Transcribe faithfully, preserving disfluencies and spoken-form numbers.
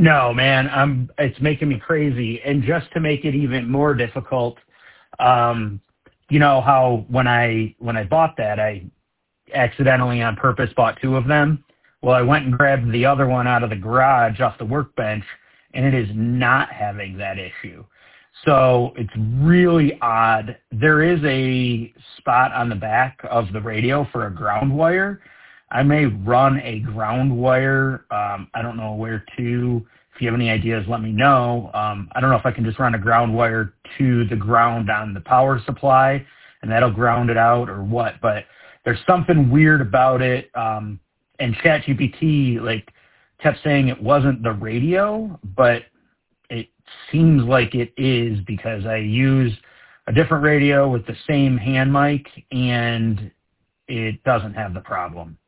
No, man, I'm, it's making me crazy. And just to make it even more difficult, um, you know how when I, when I bought that, I accidentally on purpose bought two of them. Well, I went and grabbed the other one out of the garage off the workbench, and it is not having that issue. So it's really odd. There is a spot on the back of the radio for a ground wire. I may run a ground wire. Um, I don't know where to. If you have any ideas, let me know. Um, I don't know if I can just run a ground wire to the ground on the power supply, and that'll ground it out or what. But there's something weird about it. Um, and ChatGPT like kept saying it wasn't the radio, but it seems like it is because I use a different radio with the same hand mic, and it doesn't have the problem.